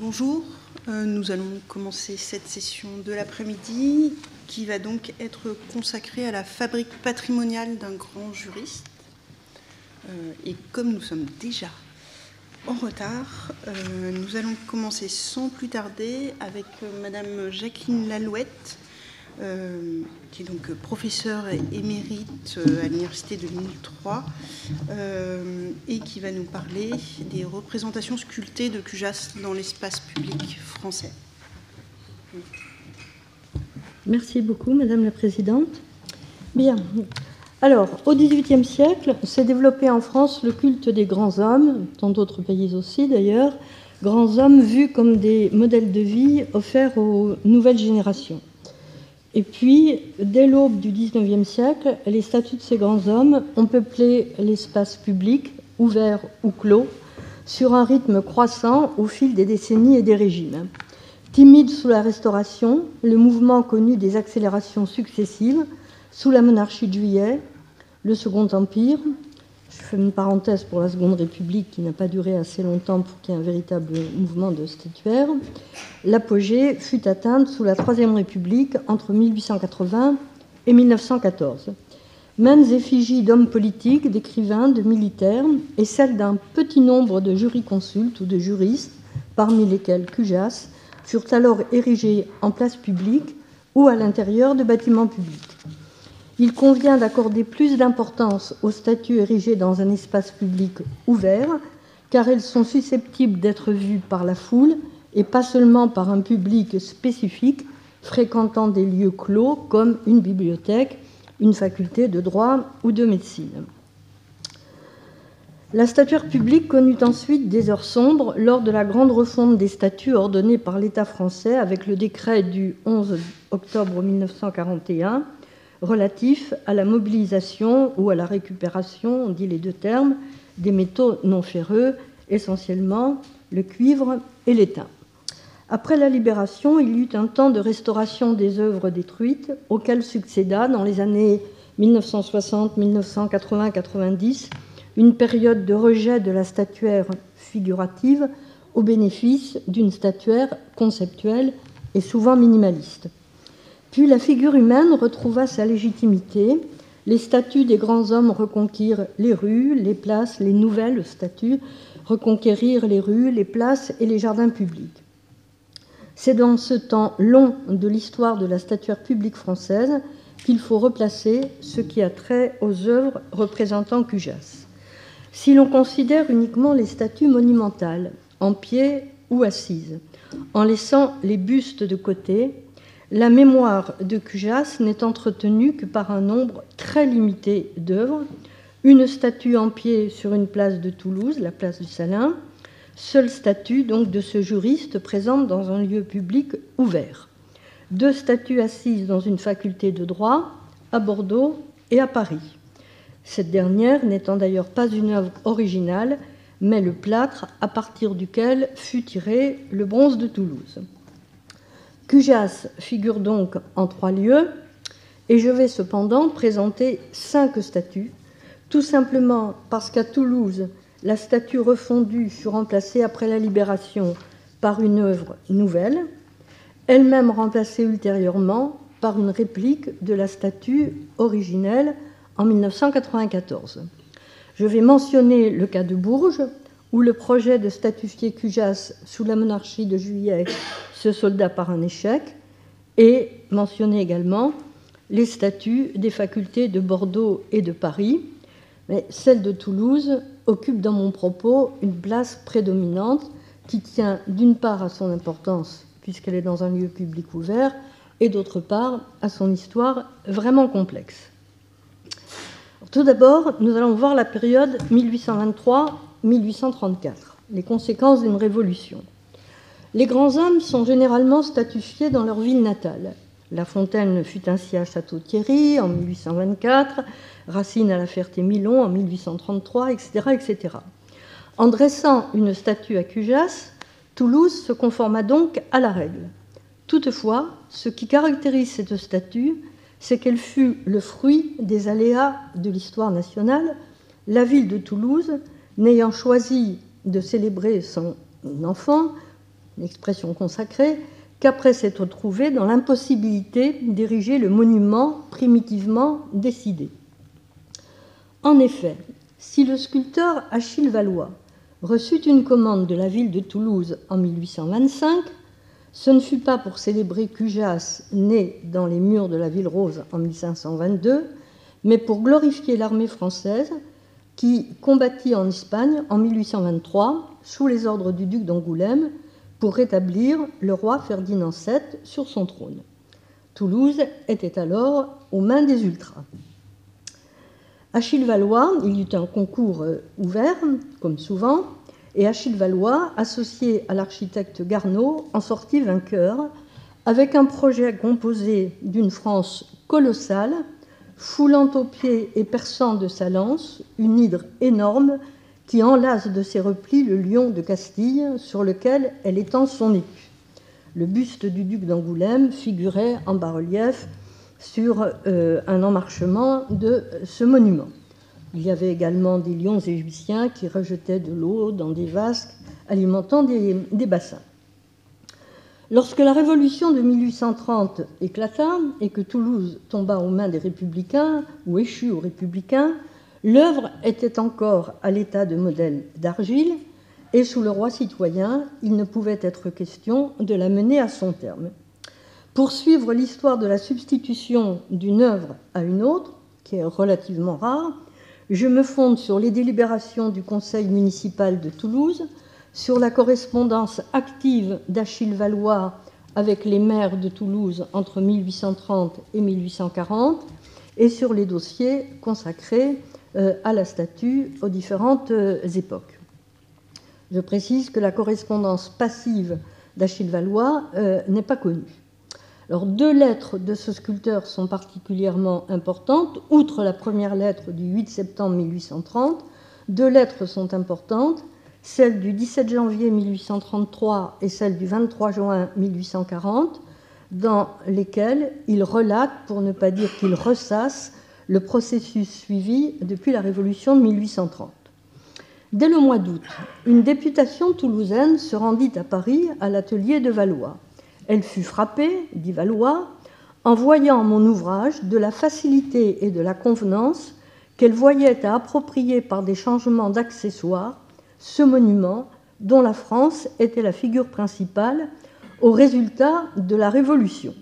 Bonjour, nous allons commencer cette session de l'après-midi qui va donc être consacrée à la fabrique patrimoniale d'un grand juriste. Et comme nous sommes déjà en retard, nous allons commencer sans plus tarder avec Madame Jacqueline Lalouette, qui est donc professeure émérite à l'Université de Lille 3 et qui va nous parler des représentations sculptées de Cujas dans l'espace public français. Merci beaucoup, Madame la Présidente. Bien. Alors, au XVIIIe siècle, s'est développé en France le culte des grands hommes, dans d'autres pays aussi d'ailleurs, grands hommes vus comme des modèles de vie offerts aux nouvelles générations. Et puis, dès l'aube du XIXe siècle, les statues de ces grands hommes ont peuplé l'espace public, ouvert ou clos, sur un rythme croissant au fil des décennies et des régimes. Timide sous la Restauration, le mouvement connut des accélérations successives sous la monarchie de Juillet, le Second Empire. Je fais une parenthèse pour la Seconde République qui n'a pas duré assez longtemps pour qu'il y ait un véritable mouvement de statuaire. L'apogée fut atteinte sous la Troisième République entre 1880 et 1914. Maintes effigies d'hommes politiques, d'écrivains, de militaires et celles d'un petit nombre de jurisconsultes ou de juristes, parmi lesquels Cujas, furent alors érigées en place publique ou à l'intérieur de bâtiments publics. Il convient d'accorder plus d'importance aux statues érigées dans un espace public ouvert, car elles sont susceptibles d'être vues par la foule et pas seulement par un public spécifique fréquentant des lieux clos comme une bibliothèque, une faculté de droit ou de médecine. La statuaire publique connut ensuite des heures sombres lors de la grande refonte des statuts ordonnée par l'État français avec le décret du 11 octobre 1941 relatif à la mobilisation ou à la récupération, on dit les deux termes, des métaux non ferreux, essentiellement le cuivre et l'étain. Après la Libération, il y eut un temps de restauration des œuvres détruites, auquel succéda, dans les années 1960, 1980, 90, une période de rejet de la statuaire figurative au bénéfice d'une statuaire conceptuelle et souvent minimaliste. Puis la figure humaine retrouva sa légitimité. Les statues des grands hommes reconquirent les rues, les places, les nouvelles statues reconquérirent les rues, les places et les jardins publics. C'est dans ce temps long de l'histoire de la statuaire publique française qu'il faut replacer ce qui a trait aux œuvres représentant Cujas. Si l'on considère uniquement les statues monumentales, en pied ou assises, en laissant les bustes de côté, la mémoire de Cujas n'est entretenue que par un nombre très limité d'œuvres, une statue en pied sur une place de Toulouse, la place du Salin, seule statue donc de ce juriste présente dans un lieu public ouvert, 2 statues assises dans une faculté de droit à Bordeaux et à Paris. Cette dernière n'étant d'ailleurs pas une œuvre originale, mais le plâtre à partir duquel fut tiré le bronze de Toulouse. Cujas figure donc en 3 lieux, et je vais cependant présenter 5 statues, tout simplement parce qu'à Toulouse, la statue refondue fut remplacée après la Libération par une œuvre nouvelle, elle-même remplacée ultérieurement par une réplique de la statue originelle en 1994. Je vais mentionner le cas de Bourges, où le projet de statuifier Cujas sous la monarchie de Juillet se solda par un échec, et mentionner également les statues des facultés de Bordeaux et de Paris, mais celle de Toulouse occupe dans mon propos une place prédominante qui tient d'une part à son importance, puisqu'elle est dans un lieu public ouvert, et d'autre part à son histoire vraiment complexe. Tout d'abord, nous allons voir la période 1823-1834, les conséquences d'une révolution. Les grands hommes sont généralement statuifiés dans leur ville natale. La Fontaine fut ainsi à Château-Thierry en 1824, Racine à la Ferté-Milon en 1833, etc., etc. En dressant une statue à Cujas, Toulouse se conforma donc à la règle. Toutefois, ce qui caractérise cette statue, c'est qu'elle fut le fruit des aléas de l'histoire nationale, la ville de Toulouse n'ayant choisi de célébrer son enfant une expression consacrée, qu'après s'être trouvé dans l'impossibilité d'ériger le monument primitivement décidé. En effet, si le sculpteur Achille Valois reçut une commande de la ville de Toulouse en 1825, ce ne fut pas pour célébrer Cujas, né dans les murs de la Ville Rose en 1522, mais pour glorifier l'armée française qui combattit en Espagne en 1823 sous les ordres du duc d'Angoulême pour rétablir le roi Ferdinand VII sur son trône. Toulouse était alors aux mains des ultras. Achille Valois, il y eut un concours ouvert, comme souvent, et Achille Valois, associé à l'architecte Garneau, en sortit vainqueur, avec un projet composé d'une France colossale, foulant aux pieds et perçant de sa lance une hydre énorme qui enlace de ses replis le lion de Castille sur lequel elle étend son écu. Le buste du duc d'Angoulême figurait en bas-relief sur un emmarchement de ce monument. Il y avait également des lions égyptiens qui rejetaient de l'eau dans des vases alimentant des bassins. Lorsque la révolution de 1830 éclata et que Toulouse tomba aux mains des républicains, ou échut aux républicains, l'œuvre était encore à l'état de modèle d'argile, et sous le roi citoyen, il ne pouvait être question de la mener à son terme. Pour suivre l'histoire de la substitution d'une œuvre à une autre, qui est relativement rare, je me fonde sur les délibérations du conseil municipal de Toulouse, sur la correspondance active d'Achille Valois avec les maires de Toulouse entre 1830 et 1840, et sur les dossiers consacrés à la statue aux différentes époques. Je précise que la correspondance passive d'Achille Valois n'est pas connue. Alors, 2 lettres de ce sculpteur sont particulièrement importantes. Outre la première lettre du 8 septembre 1830, 2 lettres sont importantes, celle du 17 janvier 1833 et celle du 23 juin 1840, dans lesquelles il relate, pour ne pas dire qu'il ressasse, le processus suivi depuis la Révolution de 1830. Dès le mois d'août, une députation toulousaine se rendit à Paris à l'atelier de Valois. Elle fut frappée, dit Valois, en voyant mon ouvrage de la facilité et de la convenance qu'elle voyait à approprier par des changements d'accessoires ce monument dont la France était la figure principale au résultat de la Révolution.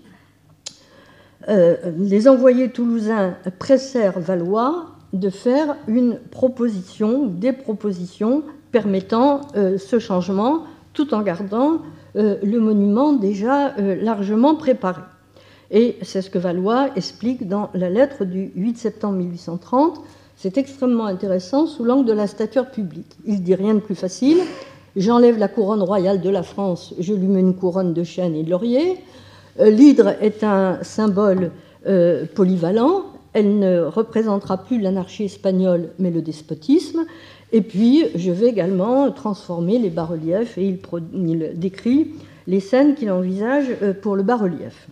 Les envoyés toulousains pressèrent Valois de faire une proposition, des propositions permettant ce changement, tout en gardant le monument déjà largement préparé. Et c'est ce que Valois explique dans la lettre du 8 septembre 1830. C'est extrêmement intéressant sous l'angle de la stature publique. Il dit rien de plus facile. J'enlève la couronne royale de la France, je lui mets une couronne de chêne et de laurier. L'hydre est un symbole polyvalent. Elle ne représentera plus l'anarchie espagnole, mais le despotisme. Et puis, je vais également transformer les bas-reliefs, et il décrit les scènes qu'il envisage pour le bas-relief.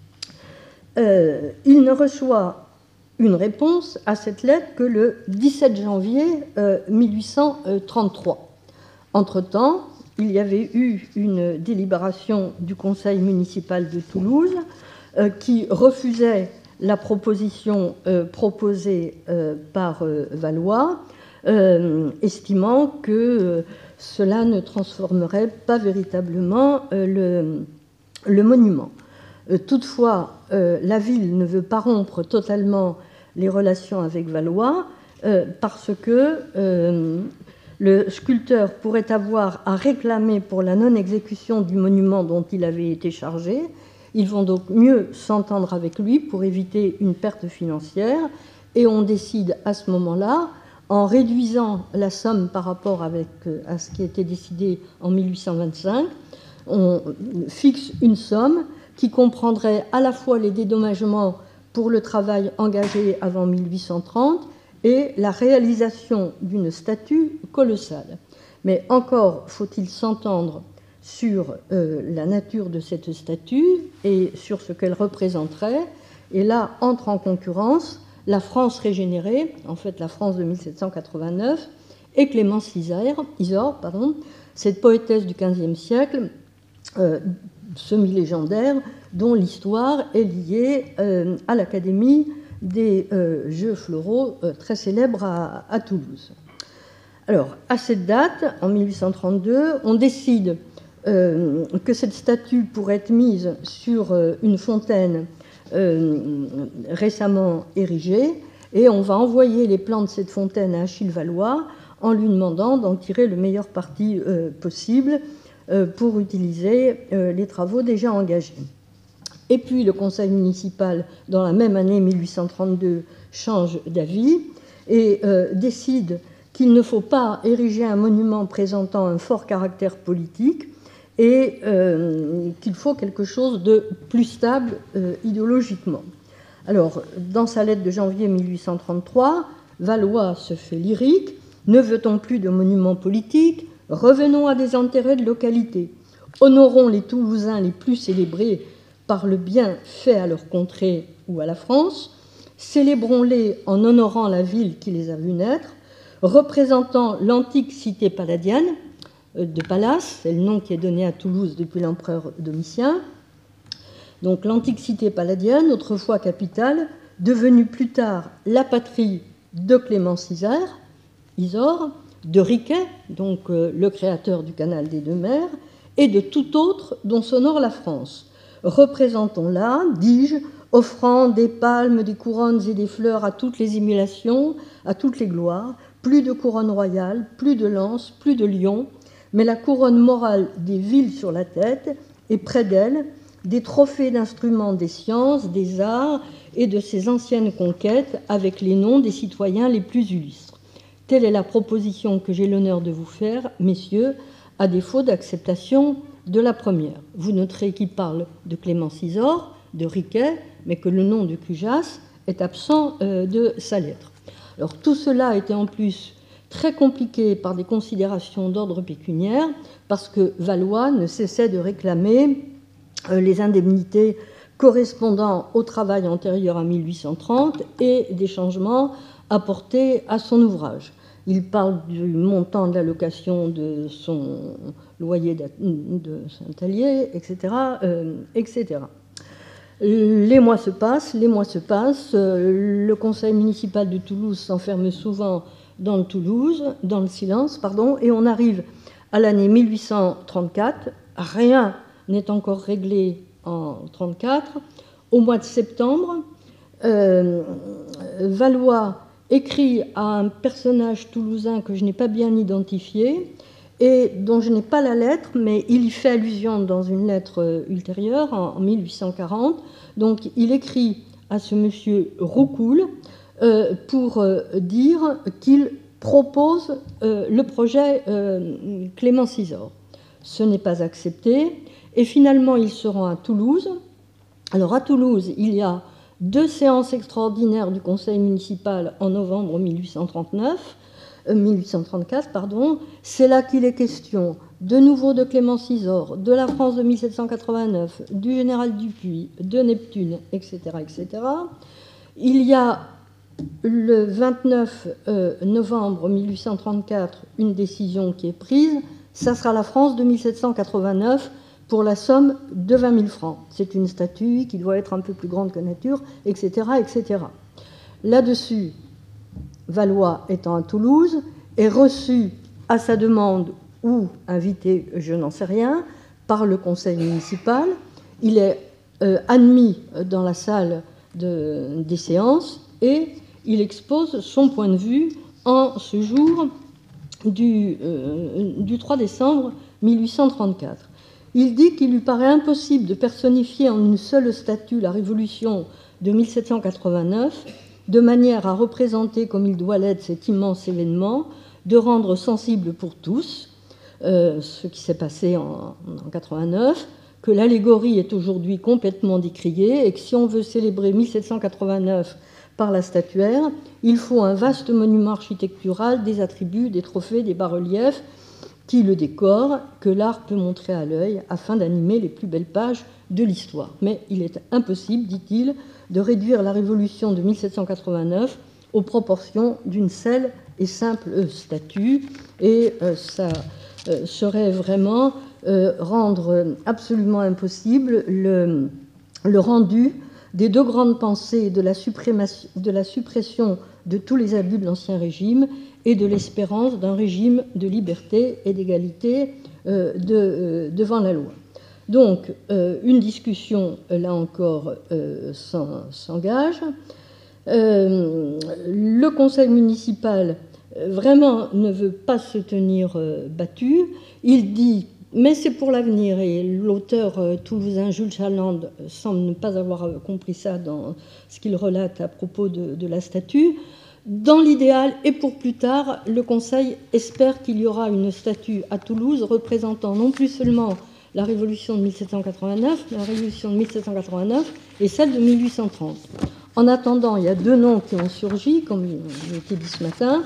Il ne reçoit une réponse à cette lettre que le 17 janvier 1833. Entre-temps, il y avait eu une délibération du conseil municipal de Toulouse qui refusait la proposition proposée par Valois, estimant que cela ne transformerait pas véritablement le monument. Toutefois, la ville ne veut pas rompre totalement les relations avec Valois parce que le sculpteur pourrait avoir à réclamer pour la non-exécution du monument dont il avait été chargé. Ils vont donc mieux s'entendre avec lui pour éviter une perte financière, et on décide à ce moment-là, en réduisant la somme par rapport à ce qui était décidé en 1825, on fixe une somme qui comprendrait à la fois les dédommagements pour le travail engagé avant 1830 et la réalisation d'une statue colossale. Mais encore faut-il s'entendre sur la nature de cette statue et sur ce qu'elle représenterait. Et là entre en concurrence la France régénérée, en fait la France de 1789, et Clémence Isor, cette poétesse du XVe siècle, semi-légendaire dont l'histoire est liée à l'Académie des Jeux floraux, très célèbre à Toulouse. Alors, à cette date, en 1832, on décide que cette statue pourrait être mise sur une fontaine récemment érigée, et on va envoyer les plans de cette fontaine à Achille Valois en lui demandant d'en tirer le meilleur parti possible pour utiliser les travaux déjà engagés. Et puis le conseil municipal, dans la même année 1832, change d'avis et décide qu'il ne faut pas ériger un monument présentant un fort caractère politique et qu'il faut quelque chose de plus stable idéologiquement. Alors, dans sa lettre de janvier 1833, Valois se fait lyrique. Ne veut-on plus de monuments politiques? Revenons à des intérêts de localité. Honorons les Toulousains les plus célébrés par le bien fait à leur contrée ou à la France. Célébrons-les en honorant la ville qui les a vus naître, représentant l'antique cité palladienne de Pallas, c'est le nom qui est donné à Toulouse depuis l'empereur Domitien. Donc l'antique cité palladienne, autrefois capitale, devenue plus tard la patrie de Clément Isor, de Riquet, donc le créateur du canal des deux mers, et de tout autre dont s'honore la France. Représentons-la, dis-je, offrant des palmes, des couronnes et des fleurs à toutes les émulations, à toutes les gloires, plus de couronne royale, plus de lances, plus de lions, mais la couronne morale des villes sur la tête, et près d'elle, des trophées d'instruments des sciences, des arts et de ces anciennes conquêtes avec les noms des citoyens les plus illustres. Telle est la proposition que j'ai l'honneur de vous faire, messieurs, à défaut d'acceptation de la première. Vous noterez qu'il parle de Clément Isor, de Riquet, mais que le nom de Cujas est absent de sa lettre. Alors tout cela était en plus très compliqué par des considérations d'ordre pécuniaire, parce que Valois ne cessait de réclamer les indemnités correspondant au travail antérieur à 1830 et des changements apportés à son ouvrage. Il parle du montant de l'allocation de son loyer de Saint-Allier, etc., etc. Les mois se passent, le conseil municipal de Toulouse s'enferme souvent dans le silence, et on arrive à l'année 1834, rien n'est encore réglé en 1934. Au mois de septembre, Valois écrit à un personnage toulousain que je n'ai pas bien identifié et dont je n'ai pas la lettre, mais il y fait allusion dans une lettre ultérieure, en 1840. Donc il écrit à ce monsieur Roucoul pour dire qu'il propose le projet Clément Isor. Ce n'est pas accepté. Et finalement, ils se rend à Toulouse. Alors, à Toulouse, il y a 2 séances extraordinaires du conseil municipal en novembre 1834. C'est là qu'il est question de nouveau de Clément Isor, de la France de 1789, du général Dupuy, de Neptune, etc., etc. Il y a le 29 novembre 1834 une décision qui est prise. Ça sera la France de 1789 pour la somme de 20 000 francs. C'est une statue qui doit être un peu plus grande que nature, etc., etc. Là-dessus, Valois étant à Toulouse, est reçu à sa demande ou invité, je n'en sais rien, par le conseil municipal. Il est admis dans la salle des séances et il expose son point de vue en ce jour du 3 décembre 1834. Il dit qu'il lui paraît impossible de personnifier en une seule statue la Révolution de 1789, de manière à représenter comme il doit l'être cet immense événement, de rendre sensible pour tous ce qui s'est passé en 89, que l'allégorie est aujourd'hui complètement décriée et que si on veut célébrer 1789 par la statuaire, il faut un vaste monument architectural, des attributs, des trophées, des bas-reliefs qui le décorent, que l'art peut montrer à l'œil afin d'animer les plus belles pages de l'histoire. Mais il est impossible, dit-il, de réduire la Révolution de 1789 aux proportions d'une seule et simple statue, et ça serait vraiment rendre absolument impossible le rendu des deux grandes pensées de la suppression de tous les abus de l'Ancien Régime et de l'espérance d'un régime de liberté et d'égalité devant la loi. Donc, une discussion, là encore, s'engage. Le conseil municipal, vraiment, ne veut pas se tenir battu. Il dit, mais c'est pour l'avenir, et l'auteur toulousain Jules Chaland semble ne pas avoir compris ça dans ce qu'il relate à propos de la statue. Dans l'idéal, et pour plus tard, le Conseil espère qu'il y aura une statue à Toulouse représentant non plus seulement la Révolution de 1789, mais la Révolution de 1789 et celle de 1830. En attendant, il y a deux noms qui ont surgi, comme il a été dit ce matin,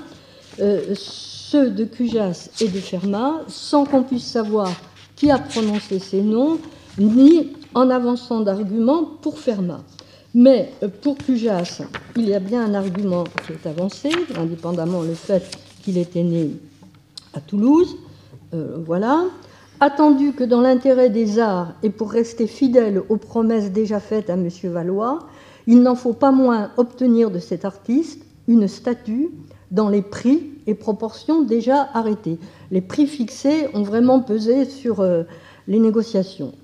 ceux de Cujas et de Fermat, sans qu'on puisse savoir qui a prononcé ces noms, ni en avançant d'arguments pour Fermat. Mais pour Cujas, il y a bien un argument qui est avancé, indépendamment du fait qu'il était né à Toulouse. Voilà. Attendu que dans l'intérêt des arts et pour rester fidèle aux promesses déjà faites à M. Valois, il n'en faut pas moins obtenir de cet artiste une statue dans les prix et proportions déjà arrêtés. Les prix fixés ont vraiment pesé sur les négociations.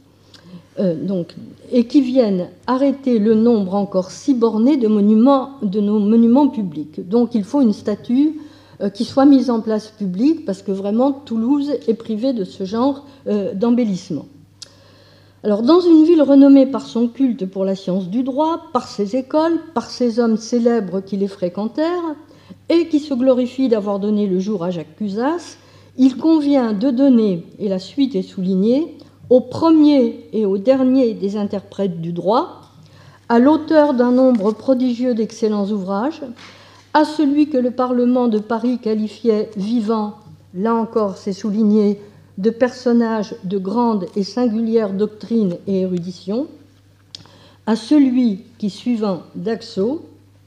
Et qui viennent arrêter le nombre encore si borné de nos monuments publics. Donc il faut une statue qui soit mise en place publique, parce que vraiment Toulouse est privée de ce genre d'embellissement. Alors, dans une ville renommée par son culte pour la science du droit, par ses écoles, par ses hommes célèbres qui les fréquentèrent, et qui se glorifie d'avoir donné le jour à Jacques Cusas, il convient de donner, et la suite est soulignée, au premier et au dernier des interprètes du droit, à l'auteur d'un nombre prodigieux d'excellents ouvrages, à celui que le Parlement de Paris qualifiait vivant, là encore c'est souligné, de personnage de grande et singulière doctrine et érudition, à celui qui, suivant Daxo,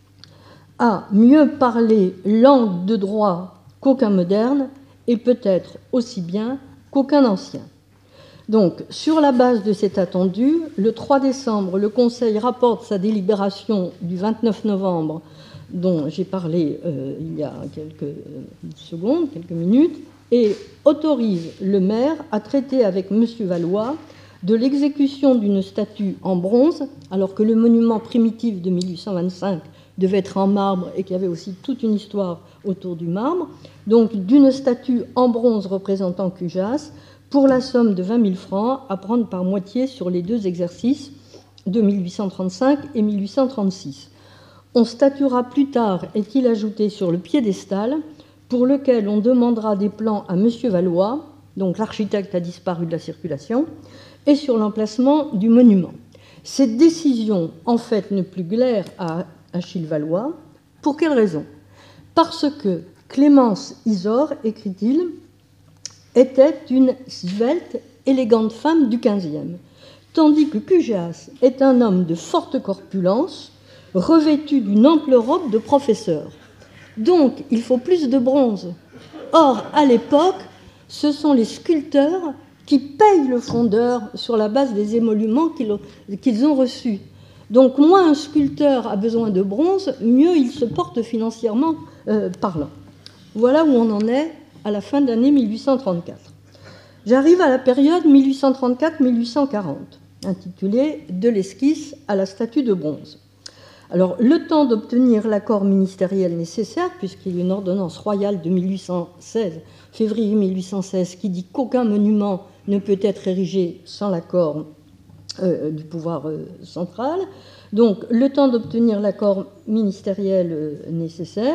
a mieux parlé langue de droit qu'aucun moderne, et peut-être aussi bien qu'aucun ancien. Donc, sur la base de cet attendu, le 3 décembre, le Conseil rapporte sa délibération du 29 novembre, dont j'ai parlé il y a quelques secondes, quelques minutes, et autorise le maire à traiter avec M. Valois de l'exécution d'une statue en bronze, alors que le monument primitif de 1825 devait être en marbre et qu'il y avait aussi toute une histoire autour du marbre, donc d'une statue en bronze représentant Cujas, pour la somme de 20 000 francs à prendre par moitié sur les deux exercices de 1835 et 1836. On statuera plus tard, est-il ajouté, sur le piédestal, pour lequel on demandera des plans à M. Valois, donc l'architecte a disparu de la circulation, et sur l'emplacement du monument. Cette décision, en fait, ne plus glaire à Achille Valois. Pour quelle raison? Parce que Clémence Isor, écrit-il, était une svelte, élégante femme du XVe, tandis que Cujas est un homme de forte corpulence, revêtu d'une ample robe de professeur. Donc, il faut plus de bronze. Or, à l'époque, ce sont les sculpteurs qui payent le fondeur sur la base des émoluments qu'ils ont reçus. Donc, moins un sculpteur a besoin de bronze, mieux il se porte financièrement parlant. Voilà où on en est à la fin de l'année 1834. J'arrive à la période 1834-1840, intitulée « De l'esquisse à la statue de bronze ». Alors, le temps d'obtenir l'accord ministériel nécessaire, puisqu'il y a une ordonnance royale de 1816, février 1816, qui dit qu'aucun monument ne peut être érigé sans l'accord du pouvoir central. Donc, le temps d'obtenir l'accord ministériel nécessaire,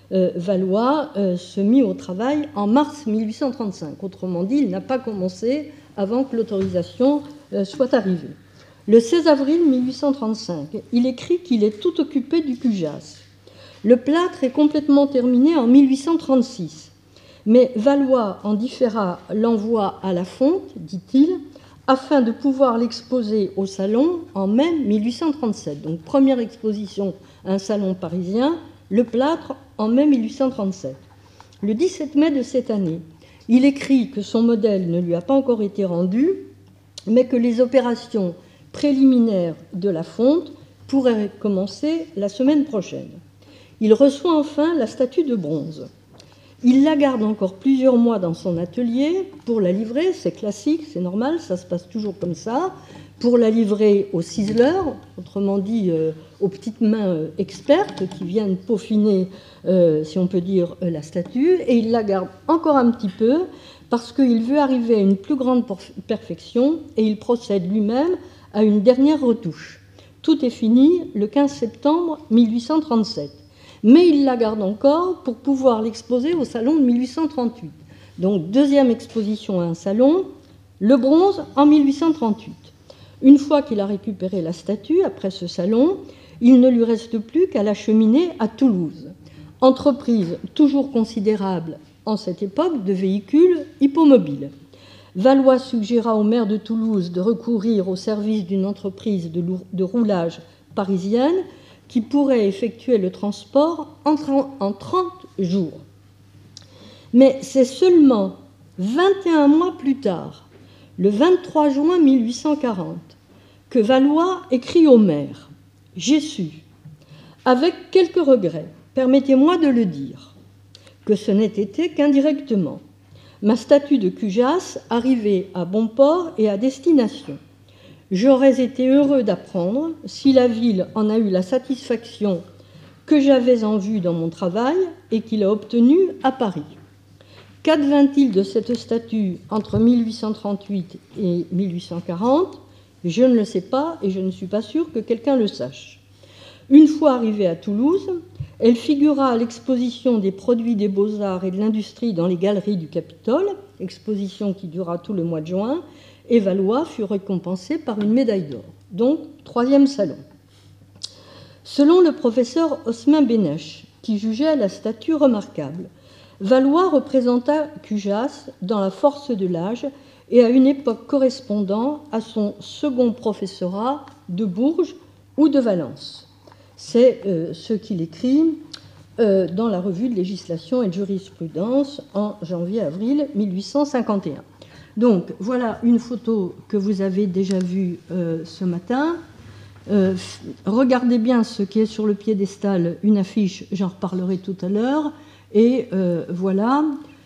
Valois se mit au travail en mars 1835. Autrement dit, il n'a pas commencé avant que l'autorisation soit arrivée. Le 16 avril 1835, il écrit qu'il est tout occupé du Cujas. Le plâtre est complètement terminé en 1836, mais Valois en différa l'envoi à la fonte, dit-il, afin de pouvoir l'exposer au salon en mai 1837. Donc, première exposition à un salon parisien, le plâtre en mai 1837. Le 17 mai de cette année, Il écrit que son modèle ne lui a pas encore été rendu, mais que les opérations préliminaires de la fonte pourraient commencer la semaine prochaine. Il reçoit enfin la statue de bronze. Il la garde encore plusieurs mois dans son atelier pour la livrer, c'est classique, c'est normal, ça se passe toujours comme ça, pour la livrer aux ciseleurs, autrement dit aux petites mains expertes qui viennent peaufiner, si on peut dire, la statue, et il la garde encore un petit peu parce qu'il veut arriver à une plus grande perfection et il procède lui-même à une dernière retouche. Tout est fini le 15 septembre 1837. Mais il la garde encore pour pouvoir l'exposer au salon de 1838. Donc, deuxième exposition à un salon, le bronze en 1838. Une fois qu'il a récupéré la statue, après ce salon, il ne lui reste plus qu'à l'acheminer à Toulouse. Entreprise toujours considérable en cette époque de véhicules hippomobiles. Valois suggéra au maire de Toulouse de recourir au service d'une entreprise de roulage parisienne qui pourrait effectuer le transport en 30 jours. Mais c'est seulement 21 mois plus tard, le 23 juin 1840, que Valois écrit au maire « J'ai su, avec quelques regrets, permettez-moi de le dire, que ce n'ait été qu'indirectement, ma statue de Cujas arrivée à bon port et à destination. J'aurais été heureux d'apprendre, si la ville en a eu la satisfaction que j'avais en vue dans mon travail et qu'il a obtenu à Paris. Qu'advint-il de cette statue entre 1838 et 1840 ? Je ne le sais pas et je ne suis pas sûre que quelqu'un le sache. Une fois arrivée à Toulouse, elle figura à l'exposition des produits des beaux-arts et de l'industrie dans les galeries du Capitole, exposition qui dura tout le mois de juin, et Valois fut récompensé par une médaille d'or. Donc, troisième salon. Selon le professeur Osmin Bénèche, qui jugeait la statue remarquable, Valois représenta Cujas dans la force de l'âge et à une époque correspondant à son second professorat de Bourges ou de Valence. C'est ce qu'il écrit dans la revue de législation et de jurisprudence en janvier-avril 1851. Donc, voilà une photo que vous avez déjà vue ce matin. Regardez bien ce qui est sur le piédestal, une affiche, j'en reparlerai tout à l'heure. Et voilà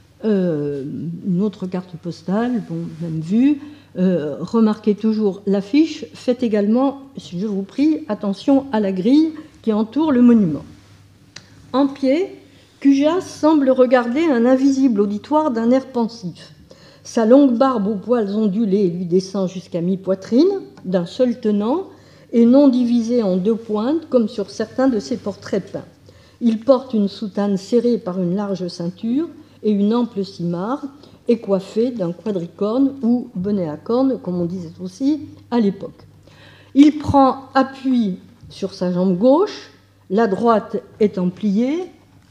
une autre carte postale, bon, même vue. Remarquez toujours l'affiche. Faites également, si je vous prie, attention à la grille qui entoure le monument. En pied, Cujas semble regarder un invisible auditoire d'un air pensif. Sa longue barbe aux poils ondulés lui descend jusqu'à mi-poitrine, d'un seul tenant, et non divisée en deux pointes, comme sur certains de ses portraits peints. Il porte une soutane serrée par une large ceinture et une ample simarre, et coiffé d'un quadricorne ou bonnet à cornes, comme on disait aussi à l'époque. Il prend appui sur sa jambe gauche, la droite étant pliée.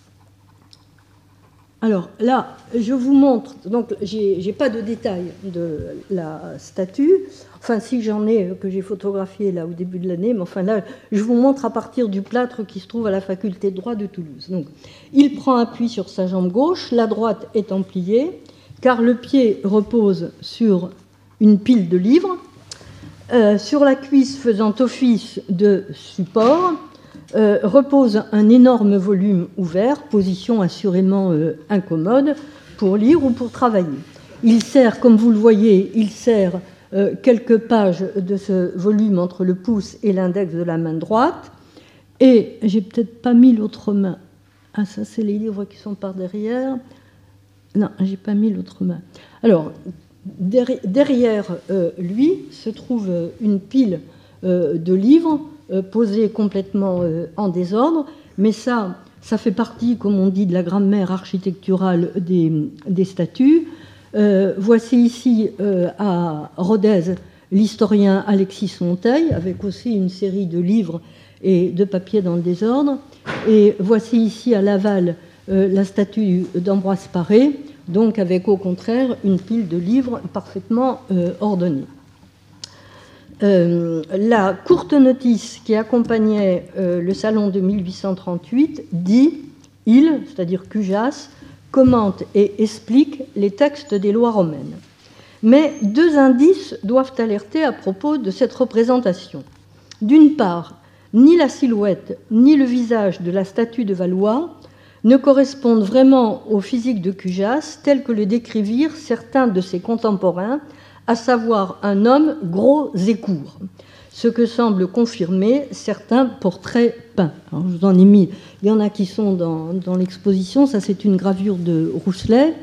Alors là, je vous montre, donc j'ai pas de détails de la statue, enfin si j'en ai que j'ai photographié là au début de l'année, mais enfin là, je vous montre à partir du plâtre qui se trouve à la faculté de droit de Toulouse. Donc, il prend appui sur sa jambe gauche, la droite étant pliée, car le pied repose sur une pile de livres, sur la cuisse faisant office de support, repose un énorme volume ouvert, position assurément incommode pour lire ou pour travailler. Il sert, comme vous le voyez, il sert quelques pages de ce volume entre le pouce et l'index de la main droite. Et j'ai peut-être pas mis l'autre main. Ah, ça, c'est les livres qui sont par derrière. Non, j'ai pas mis l'autre main. Alors, derrière lui se trouve une pile de livres posés complètement en désordre, mais ça fait partie, comme on dit, de la grammaire architecturale des statues. Voici ici à Rodez l'historien Alexis Monteil, avec aussi une série de livres et de papiers dans le désordre. Et voici ici à Laval la statue d'Ambroise Paré, donc avec au contraire une pile de livres parfaitement ordonnée. La courte notice qui accompagnait le salon de 1838 dit « Il, c'est-à-dire Cujas, commente et explique les textes des lois romaines. Mais deux indices doivent alerter à propos de cette représentation. D'une part, ni la silhouette ni le visage de la statue de Valois ne correspondent vraiment au physique de Cujas tel que le décrivirent certains de ses contemporains, à savoir un homme gros et court, ce que semblent confirmer certains portraits peints. Alors, je vous en ai mis, il y en a qui sont dans l'exposition, ça c'est une gravure de Rousselet.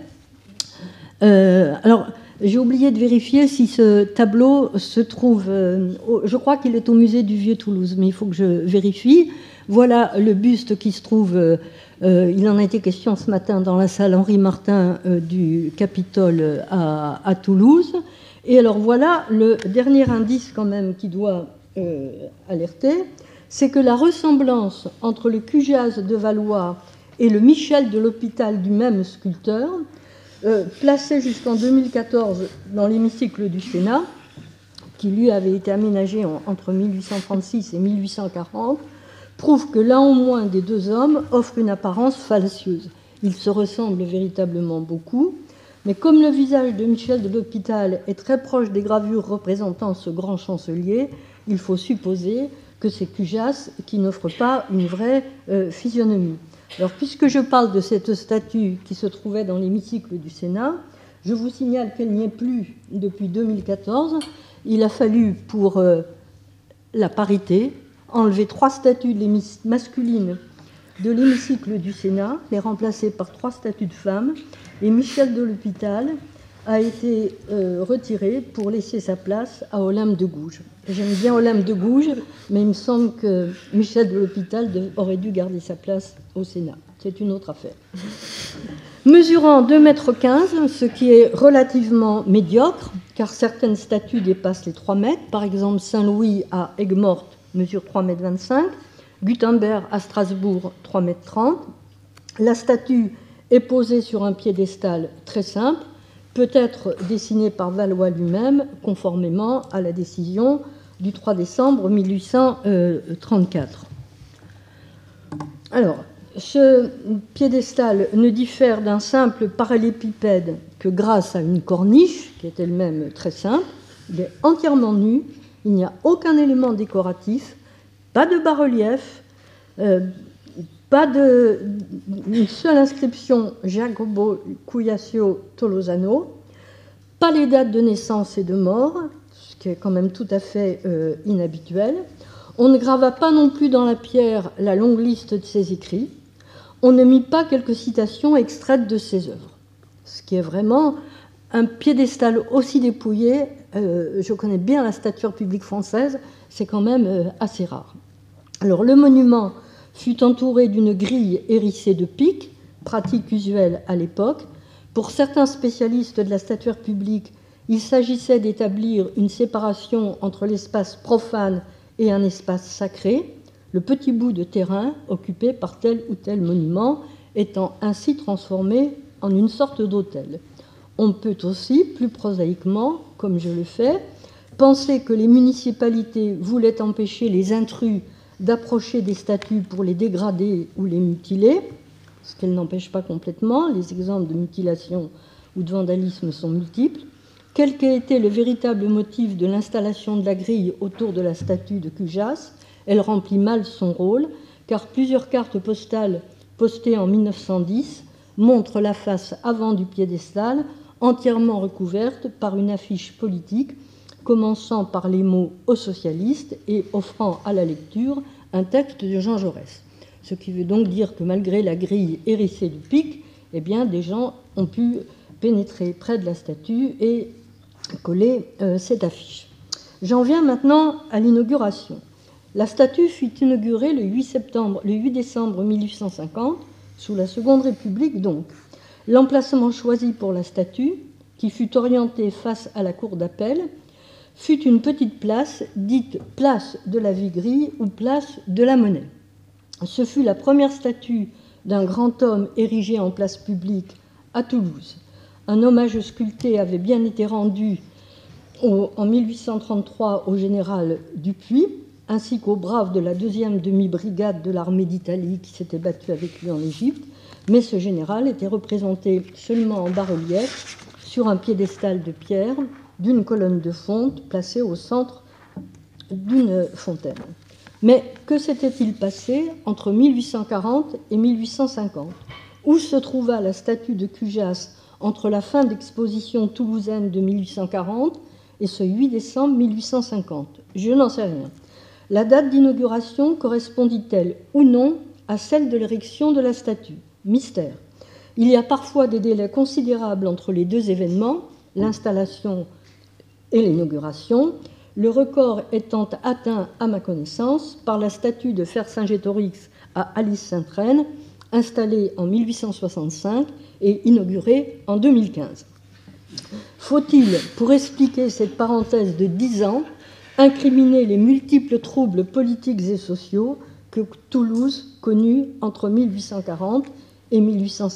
Alors, j'ai oublié de vérifier si ce tableau se trouve, je crois qu'il est au musée du Vieux-Toulouse, mais il faut que je vérifie. Voilà le buste qui se trouve, il en a été question ce matin dans la salle Henri Martin du Capitole à Toulouse. Et alors voilà le dernier indice quand même qui doit alerter, c'est que la ressemblance entre le Cujas de Valois et le Michel de l'Hôpital du même sculpteur, placé jusqu'en 2014 dans l'hémicycle du Sénat, qui lui avait été aménagé entre 1836 et 1840, prouve que l'un au moins des deux hommes offre une apparence fallacieuse. Ils se ressemblent véritablement beaucoup, mais comme le visage de Michel de l'Hôpital est très proche des gravures représentant ce grand chancelier, il faut supposer que c'est Cujas qui n'offre pas une vraie physionomie. Alors, puisque je parle de cette statue qui se trouvait dans l'hémicycle du Sénat, je vous signale qu'elle n'y est plus depuis 2014. Il a fallu, pour la parité, enlever 3 statues masculines de l'hémicycle du Sénat, les remplacer par 3 statues de femmes, et Michel de l'Hôpital a été retiré pour laisser sa place à Olympe de Gouges. J'aime bien Olympe de Gouges, mais il me semble que Michel de l'Hôpital aurait dû garder sa place au Sénat. C'est une autre affaire. Mesurant 2,15 m, ce qui est relativement médiocre, car certaines statues dépassent les 3 mètres. Par exemple, Saint-Louis à Aigues-Mortes mesure 3,25 m, Gutenberg à Strasbourg 3,30 m. La statue est posée sur un piédestal très simple, peut-être dessinée par Valois lui-même, conformément à la décision du 3 décembre 1834. Alors, ce piédestal ne diffère d'un simple parallélépipède que grâce à une corniche, qui est elle-même très simple. Il est entièrement nu, il n'y a aucun élément décoratif, pas de bas-relief, pas une seule inscription Jacobo Cuiasio Tolosano, pas les dates de naissance et de mort, ce qui est quand même tout à fait inhabituel. On ne grava pas non plus dans la pierre la longue liste de ses écrits. On ne mit pas quelques citations extraites de ses œuvres, ce qui est vraiment un piédestal aussi dépouillé. Je connais bien la stature publique française, c'est quand même assez rare. Alors, le monument fut entouré d'une grille hérissée de piques, pratique usuelle à l'époque. Pour certains spécialistes de la stature publique, il s'agissait d'établir une séparation entre l'espace profane et un espace sacré, le petit bout de terrain occupé par tel ou tel monument étant ainsi transformé en une sorte d'autel. On peut aussi, plus prosaïquement, comme je le fais, penser que les municipalités voulaient empêcher les intrus d'approcher des statues pour les dégrader ou les mutiler, ce qu'elles n'empêchent pas complètement. Les exemples de mutilation ou de vandalisme sont multiples. Quel qu'ait été le véritable motif de l'installation de la grille autour de la statue de Cujas, elle remplit mal son rôle, car plusieurs cartes postales postées en 1910 montrent la face avant du piédestal entièrement recouverte par une affiche politique commençant par les mots « aux socialistes » et offrant à la lecture un texte de Jean Jaurès. Ce qui veut donc dire que malgré la grille hérissée de piques, eh bien, des gens ont pu pénétrer près de la statue et coller cette affiche. J'en viens maintenant à l'inauguration. La statue fut inaugurée le 8 décembre 1850, sous la Seconde République donc. L'emplacement choisi pour la statue, qui fut orientée face à la cour d'appel, fut une petite place, dite place de la Viguerie ou place de la Monnaie. Ce fut la première statue d'un grand homme érigée en place publique à Toulouse. Un hommage sculpté avait bien été rendu en 1833 au général Dupuy, ainsi qu'aux braves de la 2e demi-brigade de l'armée d'Italie qui s'était battue avec lui en Égypte. mais ce général était représenté seulement en bas-relief sur un piédestal de pierre d'une colonne de fonte placée au centre d'une fontaine. Mais que s'était-il passé entre 1840 et 1850 ? Où se trouva la statue de Cujas entre la fin d'exposition toulousaine de 1840 et ce 8 décembre 1850 ? Je n'en sais rien. La date d'inauguration correspondit-elle ou non à celle de l'érection de la statue ? Mystère. Il y a parfois des délais considérables entre les deux événements, l'installation et l'inauguration, le record étant atteint, à ma connaissance, par la statue de Fercingétorix à Alice-Sainte-Reine, installée en 1865 et inaugurée en 2015. Faut-il, pour expliquer cette parenthèse de 10 ans, incriminer les multiples troubles politiques et sociaux que Toulouse connut entre 1840 et 1850 ?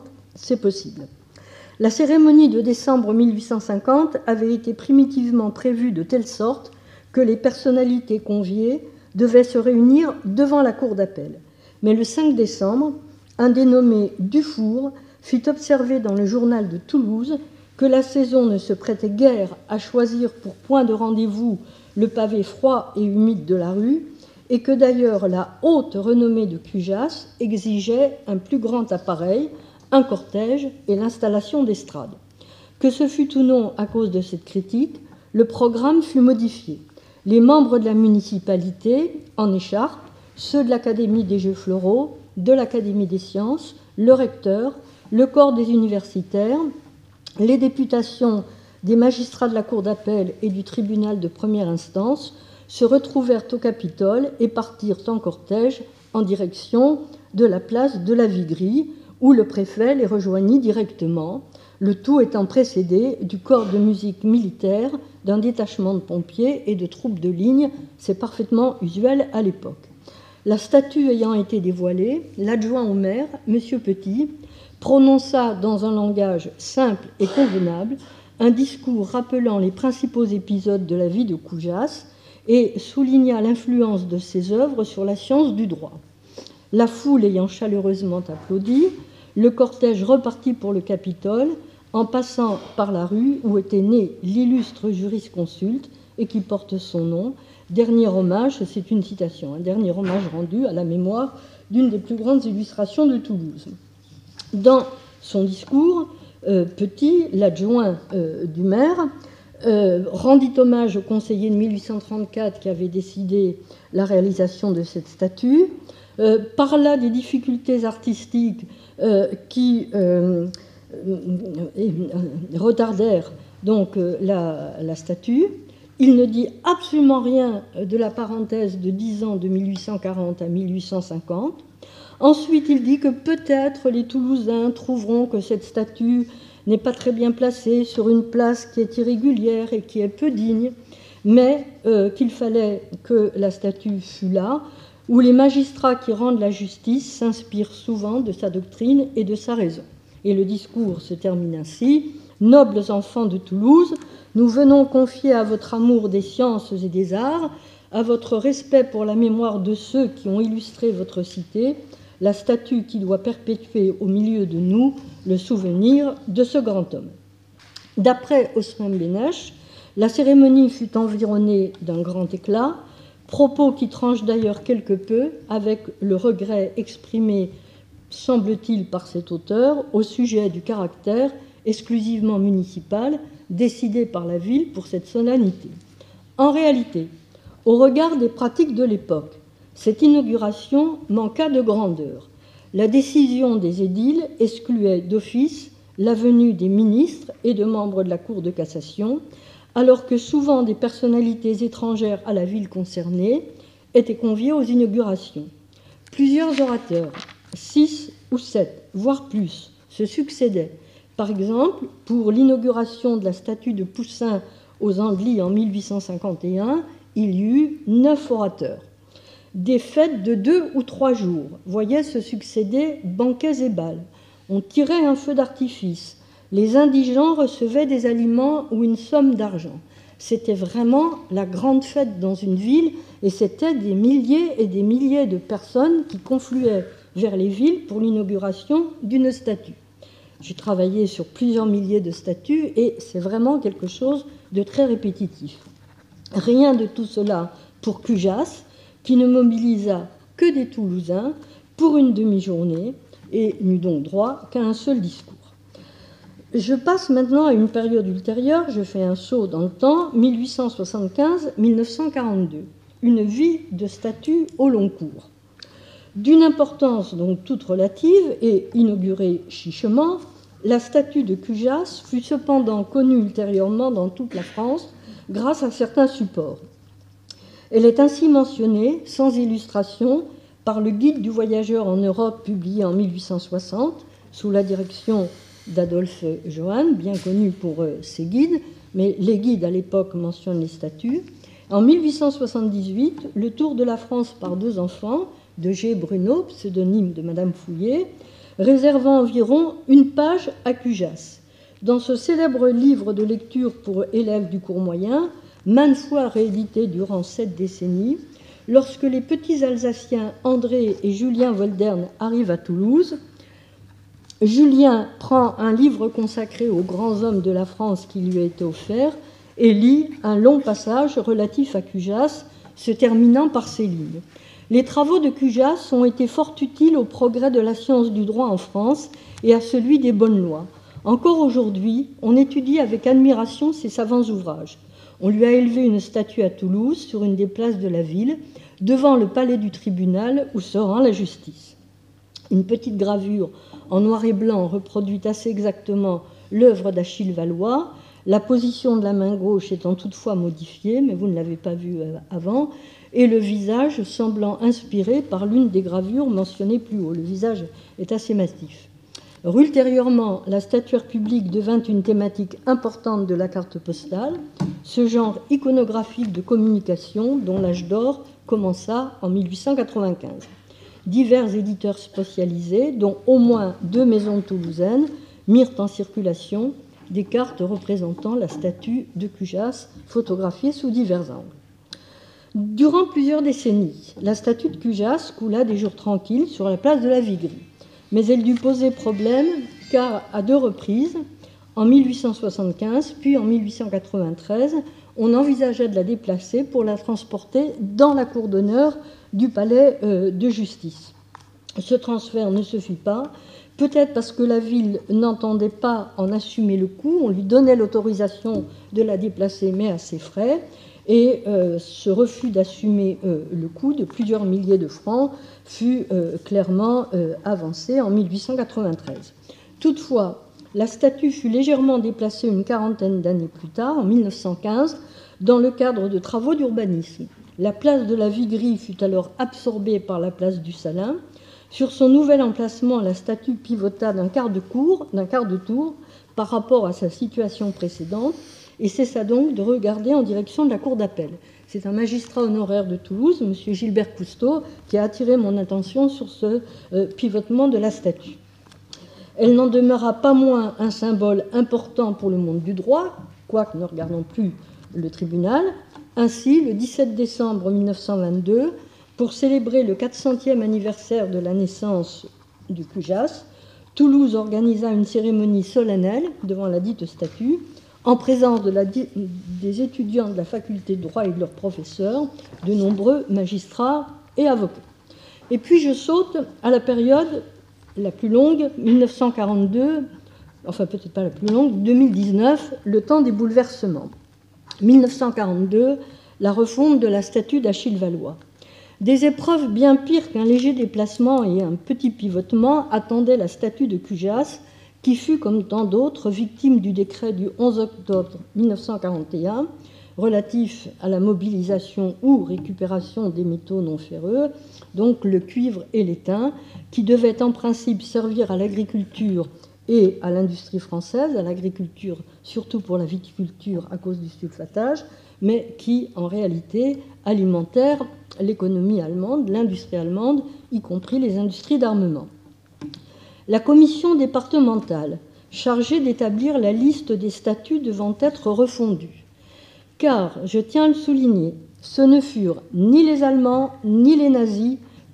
C'est possible. La cérémonie de décembre 1850 avait été primitivement prévue de telle sorte que les personnalités conviées devaient se réunir devant la cour d'appel. Mais le 5 décembre, un dénommé Dufour fit observer dans le journal de Toulouse que la saison ne se prêtait guère à choisir pour point de rendez-vous le pavé froid et humide de la rue, et que d'ailleurs la haute renommée de Cujas exigeait un plus grand appareil, un cortège et l'installation d'estrades. Que ce fût ou non à cause de cette critique, le programme fut modifié. Les membres de la municipalité, en écharpe, ceux de l'Académie des Jeux Floraux, de l'Académie des Sciences, le recteur, le corps des universitaires, les députations des magistrats de la Cour d'appel et du tribunal de première instance se retrouvèrent au Capitole et partirent en cortège en direction de la place de la Viguerie, où le préfet les rejoignit directement, le tout étant précédé du corps de musique militaire, d'un détachement de pompiers et de troupes de ligne, c'est parfaitement usuel à l'époque. La statue ayant été dévoilée, l'adjoint au maire, M. Petit, prononça dans un langage simple et convenable un discours rappelant les principaux épisodes de la vie de Cujas et souligna l'influence de ses œuvres sur la science du droit. La foule ayant chaleureusement applaudi, le cortège repartit pour le Capitole en passant par la rue où était né l'illustre jurisconsulte et qui porte son nom. Dernier hommage, c'est une citation, un dernier hommage rendu à la mémoire d'une des plus grandes illustrations de Toulouse. Dans son discours, Petit, l'adjoint du maire, rendit hommage au conseiller de 1834 qui avait décidé la réalisation de cette statue, parla des difficultés artistiques qui retardèrent donc la statue. Il ne dit absolument rien de la parenthèse de 10 ans de 1840 à 1850. Ensuite, il dit que peut-être les Toulousains trouveront que cette statue n'est pas très bien placée sur une place qui est irrégulière et qui est peu digne, mais qu'il fallait que la statue fût là, où les magistrats qui rendent la justice s'inspirent souvent de sa doctrine et de sa raison. Et le discours se termine ainsi. « Nobles enfants de Toulouse, nous venons confier à votre amour des sciences et des arts, à votre respect pour la mémoire de ceux qui ont illustré votre cité, la statue qui doit perpétuer au milieu de nous le souvenir de ce grand homme. » D'après Osman Benesch, la cérémonie fut environnée d'un grand éclat, propos qui tranchent d'ailleurs quelque peu avec le regret exprimé, semble-t-il, par cet auteur au sujet du caractère exclusivement municipal décidé par la ville pour cette solennité. En réalité, au regard des pratiques de l'époque, cette inauguration manqua de grandeur. La décision des édiles excluait d'office la venue des ministres et de membres de la Cour de cassation, alors que souvent des personnalités étrangères à la ville concernée étaient conviés aux inaugurations. Plusieurs orateurs, 6 ou 7, voire plus, se succédaient. Par exemple, pour l'inauguration de la statue de Poussin aux Andelys en 1851, il y eut 9 orateurs. Des fêtes de 2 ou 3 jours voyaient se succéder banquets et bals. On tirait un feu d'artifice. Les indigents recevaient des aliments ou une somme d'argent. C'était vraiment la grande fête dans une ville et c'était des milliers et des milliers de personnes qui confluaient vers les villes pour l'inauguration d'une statue. J'ai travaillé sur plusieurs milliers de statues et c'est vraiment quelque chose de très répétitif. Rien de tout cela pour Cujas, qui ne mobilisa que des Toulousains pour une demi-journée et n'eut donc droit qu'à un seul discours. Je passe maintenant à une période ultérieure, je fais un saut dans le temps, 1875-1942, une vie de statue au long cours. D'une importance donc toute relative et inaugurée chichement, la statue de Cujas fut cependant connue ultérieurement dans toute la France grâce à certains supports. Elle est ainsi mentionnée, sans illustration, par le Guide du voyageur en Europe publié en 1860, sous la direction d'Adolphe Johann, bien connu pour ses guides, mais les guides à l'époque mentionnent les statues. En 1878, le Tour de la France par deux enfants, de G. Bruno, pseudonyme de Madame Fouillé, réservant environ une page à Cujas. Dans ce célèbre livre de lecture pour élèves du cours moyen, maintes fois réédité durant 7 décennies, lorsque les petits Alsaciens André et Julien Woldern arrivent à Toulouse, Julien prend un livre consacré aux grands hommes de la France qui lui a été offert et lit un long passage relatif à Cujas, se terminant par ces lignes. Les travaux de Cujas ont été fort utiles au progrès de la science du droit en France et à celui des bonnes lois. Encore aujourd'hui, on étudie avec admiration ses savants ouvrages. On lui a élevé une statue à Toulouse, sur une des places de la ville, devant le palais du tribunal où se rend la justice. Une petite gravure en noir et blanc reproduit assez exactement l'œuvre d'Achille Valois, la position de la main gauche étant toutefois modifiée, mais vous ne l'avez pas vu avant, et le visage semblant inspiré par l'une des gravures mentionnées plus haut. Le visage est assez massif. Ultérieurement, la statuaire publique devint une thématique importante de la carte postale, ce genre iconographique de communication dont l'âge d'or commença en 1895. Divers éditeurs spécialisés, dont au moins 2 maisons toulousaines, mirent en circulation des cartes représentant la statue de Cujas, photographiée sous divers angles. Durant plusieurs décennies, la statue de Cujas coula des jours tranquilles sur la place de la Viguerie. Mais elle dut poser problème car, à 2 reprises, en 1875 puis en 1893, on envisageait de la déplacer pour la transporter dans la cour d'honneur du palais de justice. Ce transfert ne se fit pas, peut-être parce que la ville n'entendait pas en assumer le coût, on lui donnait l'autorisation de la déplacer, mais à ses frais, et ce refus d'assumer le coût de plusieurs milliers de francs fut clairement avancé en 1893. Toutefois, la statue fut légèrement déplacée une quarantaine d'années plus tard, en 1915, dans le cadre de travaux d'urbanisme. La place de la Viguerie fut alors absorbée par la place du Salin. Sur son nouvel emplacement, la statue pivota d'un quart de tour par rapport à sa situation précédente et cessa donc de regarder en direction de la cour d'appel. C'est un magistrat honoraire de Toulouse, M. Gilbert Cousteau, qui a attiré mon attention sur ce pivotement de la statue. Elle n'en demeura pas moins un symbole important pour le monde du droit, quoique ne regardons plus le tribunal. Ainsi, le 17 décembre 1922, pour célébrer le 400e anniversaire de la naissance du Cujas, Toulouse organisa une cérémonie solennelle devant la dite statue, en présence des étudiants de la faculté de droit et de leurs professeurs, de nombreux magistrats et avocats. Et puis je saute à la période la plus longue, 1942, enfin peut-être pas la plus longue, 2019, le temps des bouleversements. 1942, la refonte de la statue d'Achille Valois. Des épreuves bien pires qu'un léger déplacement et un petit pivotement attendaient la statue de Cujas, qui fut, comme tant d'autres, victime du décret du 11 octobre 1941, relatif à la mobilisation ou récupération des métaux non ferreux, donc le cuivre et l'étain, qui devaient en principe servir à l'agriculture et à l'industrie française, à l'agriculture surtout pour la viticulture à cause du sulfatage, mais qui en réalité alimentèrent l'économie allemande, l'industrie allemande, y compris les industries d'armement. La commission départementale chargée d'établir la liste des statuts devant être refondue. Car, je tiens à le souligner, ce ne furent ni les Allemands ni les nazis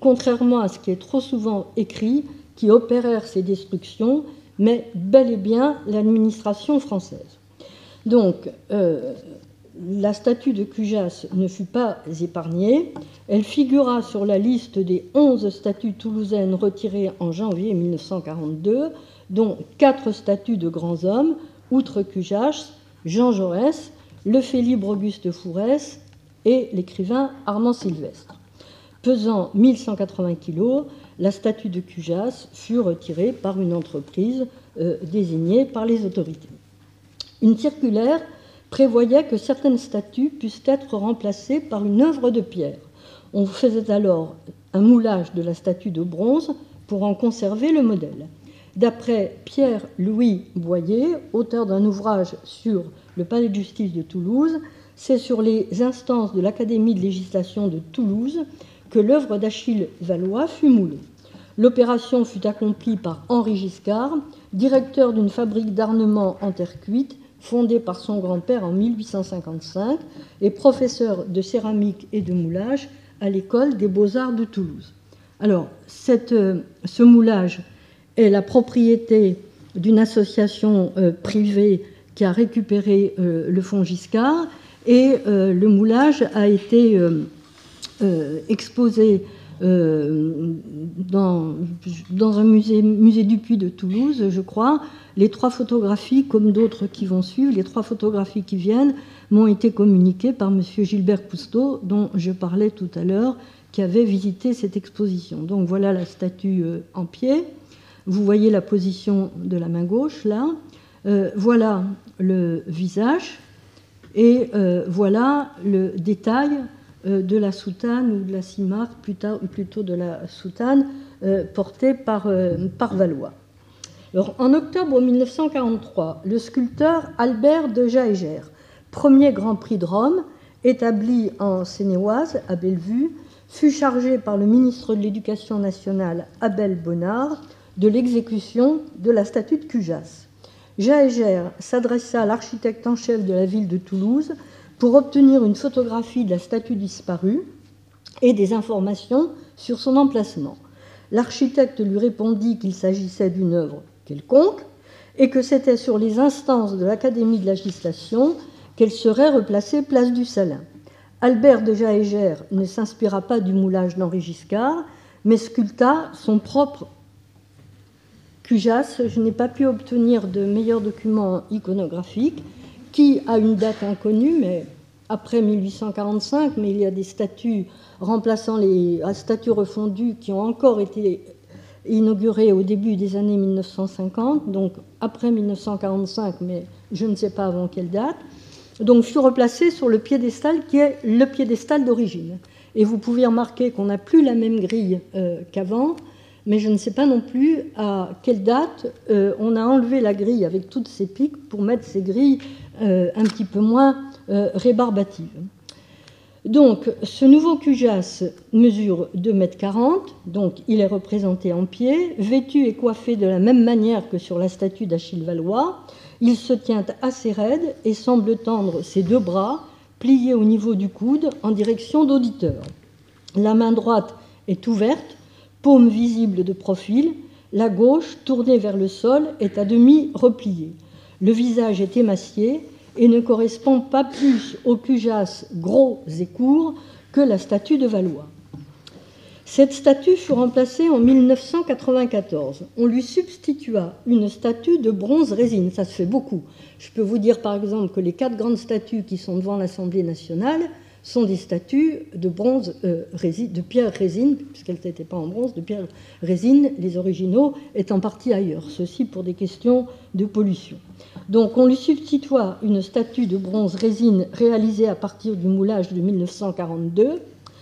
contrairement à ce qui est trop souvent écrit, qui opérèrent ces destructions, mais bel et bien l'administration française. Donc, la statue de Cujas ne fut pas épargnée. Elle figura sur la liste des 11 statues toulousaines retirées en janvier 1942, dont 4 statues de grands hommes, outre Cujas, Jean Jaurès, le fait-libre Auguste Fourès et l'écrivain Armand Sylvestre. Pesant 1180 kg, la statue de Cujas fut retirée par une entreprise désignée par les autorités. Une circulaire prévoyait que certaines statues puissent être remplacées par une œuvre de pierre. On faisait alors un moulage de la statue de bronze pour en conserver le modèle. D'après Pierre-Louis Boyer, auteur d'un ouvrage sur le palais de justice de Toulouse, c'est sur les instances de l'Académie de législation de Toulouse que l'œuvre d'Achille Valois fut moulée. L'opération fut accomplie par Henri Giscard, directeur d'une fabrique d'armement en terre cuite, fondée par son grand-père en 1855, et professeur de céramique et de moulage à l'école des beaux-arts de Toulouse. Alors, ce moulage est la propriété d'une association privée qui a récupéré le fonds Giscard, et le moulage a été exposé dans un musée Dupuy de Toulouse, je crois. Les 3 photographies, comme d'autres qui vont suivre, les 3 photographies qui viennent m'ont été communiquées par M. Gilbert Cousteau, dont je parlais tout à l'heure, qui avait visité cette exposition. Donc voilà la statue en pied. Vous voyez la position de la main gauche, là. Voilà le visage. Et voilà le détail de la soutane ou de la simarre, plutôt de la soutane, portée par Valois. Alors, en octobre 1943, le sculpteur Albert de Jaeger, premier Grand Prix de Rome, établi en Seine-et-Oise, à Bellevue, fut chargé par le ministre de l'Éducation nationale, Abel Bonnard, de l'exécution de la statue de Cujas. Jaeger s'adressa à l'architecte en chef de la ville de Toulouse pour obtenir une photographie de la statue disparue et des informations sur son emplacement. L'architecte lui répondit qu'il s'agissait d'une œuvre quelconque et que c'était sur les instances de l'Académie de législation qu'elle serait replacée place du Salin. Albert de Jaeger ne s'inspira pas du moulage d'Henri Giscard, mais sculpta son propre Cujas. Je n'ai pas pu obtenir de meilleurs documents iconographiques, qui a une date inconnue, mais après 1845, mais il y a des statues remplaçant les statues refondues qui ont encore été inaugurées au début des années 1950, donc après 1945, mais je ne sais pas avant quelle date. Donc fut replacé sur le piédestal qui est le piédestal d'origine. Et vous pouvez remarquer qu'on n'a plus la même grille qu'avant, mais je ne sais pas non plus à quelle date on a enlevé la grille avec toutes ces piques pour mettre ces grilles un petit peu moins rébarbatives. Donc, ce nouveau Cujas mesure 2,40 m, donc il est représenté en pied, vêtu et coiffé de la même manière que sur la statue d'Achille Valois. Il se tient assez raide et semble tendre ses 2 bras, pliés au niveau du coude, en direction d'auditeur. La main droite est ouverte, paume visible de profil, la gauche, tournée vers le sol, est à demi repliée. Le visage est émacié et ne correspond pas plus au Cujas gros et court que la statue de Valois. Cette statue fut remplacée en 1994. On lui substitua une statue de bronze résine. Ça se fait beaucoup. Je peux vous dire par exemple que les 4 grandes statues qui sont devant l'Assemblée nationale sont des statues de bronze de pierre résine, puisqu'elles n'étaient pas en bronze, de pierre résine, les originaux étant partis ailleurs, ceci pour des questions de pollution. Donc on lui substitua une statue de bronze résine réalisée à partir du moulage de 1942,